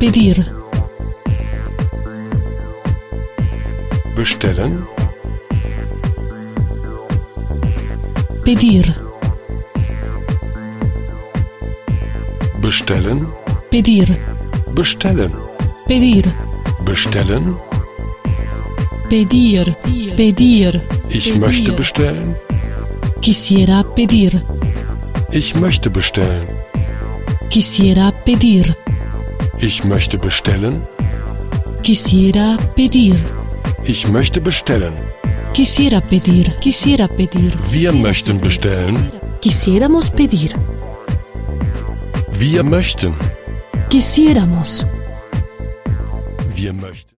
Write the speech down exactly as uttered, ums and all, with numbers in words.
pedir, bestellen, pedir, bestellen, pedir, bestellen, pedir, bestellen. pedir, pedir. Ich möchte bestellen. Quisiera pedir, Ich möchte bestellen. quisiera pedir, Ich möchte bestellen. quisiera pedir, Ich möchte bestellen. quisiera pedir, quisiera pedir. Wir möchten bestellen. Quisiéramos pedir, Wir möchten. quisiéramos. Wir möchten.